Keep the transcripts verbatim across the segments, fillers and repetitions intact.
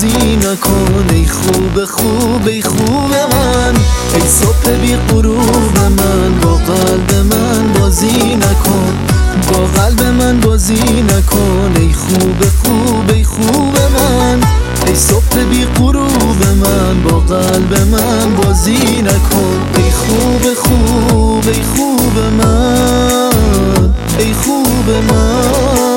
بازی نکن ای خوب خوب ای خوب من، ای صبح بی غروب من، با قلب من بازی نکن، با قلب من بازی نکن ای خوب خوب ای خوب من، ای صبح بی غروب من، با قلب من بازی نکن ای خوب خوب ای خوب من، ای خوب من،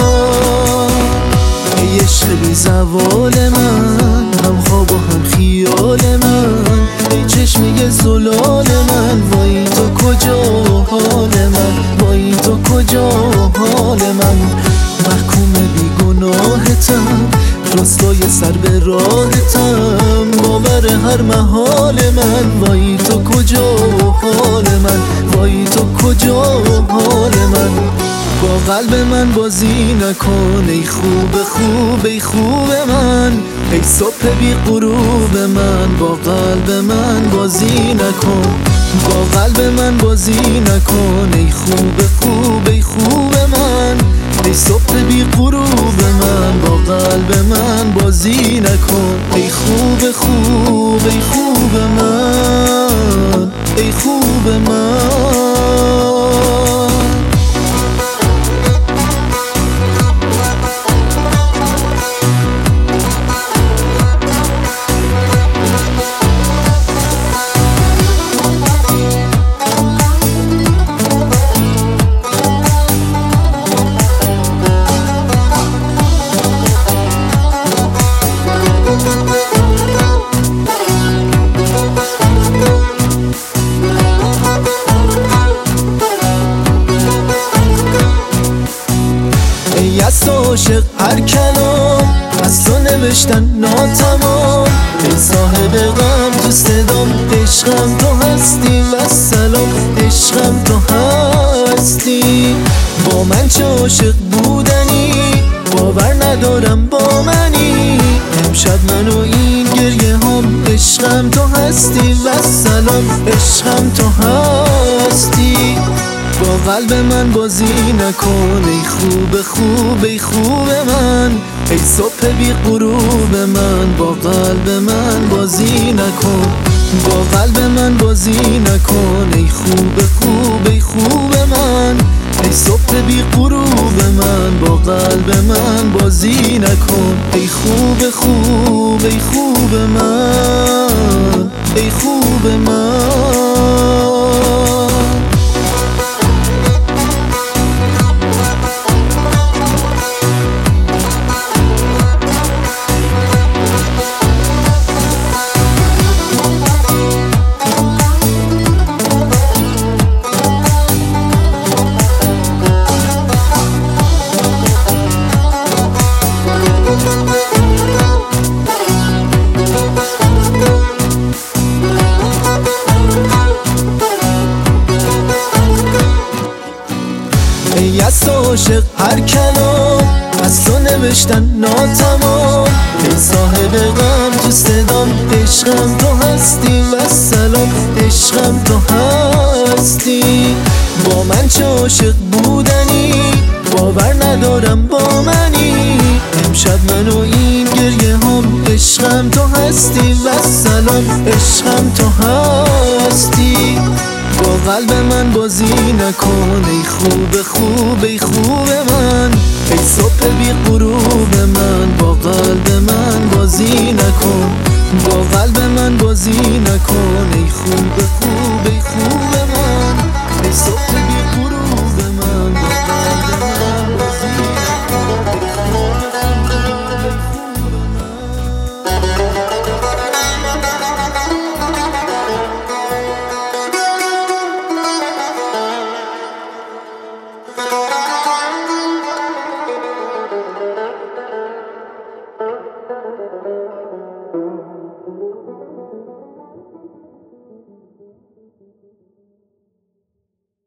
ای عشق بی زوال من، هم خواب و هم خیال من، ای چشمه زلال من، وای تو کجا حال من، وای تو کجا حال من، محکوم بی گناهتم، رسوای سر به راهتم، باور هر محال من، وای تو کجا حال من، وای تو کجا حال من، با قلب من بازی نکن ای خوب خوب ای خوب من، ای صبح بی غروب من، با قلب من بازی نکن، با قلب من بازی نکن ای خوب خوب ای خوب من، ای صبح بی غروب من، با قلب من بازی نکن ای خوب خوب ای خوب من، ای خوب من. ای از تو عاشق هر کلام، از تو نوشتن ناتمام، ای صاحب غم تو صدام، عشقم تو هستی و سلام، عشقم تو هستی، با من چه عاشق بودنی، باور ندارم با منی، امشب من و این گریه هام، عشقم تو هستی و سلام، عشقم تو هستی، با قلب من بازی نکن ای خوب خوب ای خوب من، ای صبح بی غروب من، با قلب من بازی نکن، با قلب من بازی نکن ای خوب خوب ای خوب من، ای صبح بی غروب من، با قلب من بازی نکن ای خوب خوب ای خوب من، ای خوب من. ای از تو عاشق هر کلام، از تو نوشتن ناتمام، ای صاحب غم تو صدام، عشقم تو هستی و سلام، عشقم تو هستی، با من چه عاشق بودنی، باور ندارم با منی، امشب من و این گریه هام، عشقم تو هستی و سلام، عشقم تو هستی، با قلب من بازی نکن ای خوب خوب ای خوب من، ای صبح بی غروب من، با قلب من بازی نکن، با قلب من بازی نکن ای خوب خوب ای خوب من، ای صبح بی غروب من، با قلب من بازی نکن ای خوب خوب ای خوب من.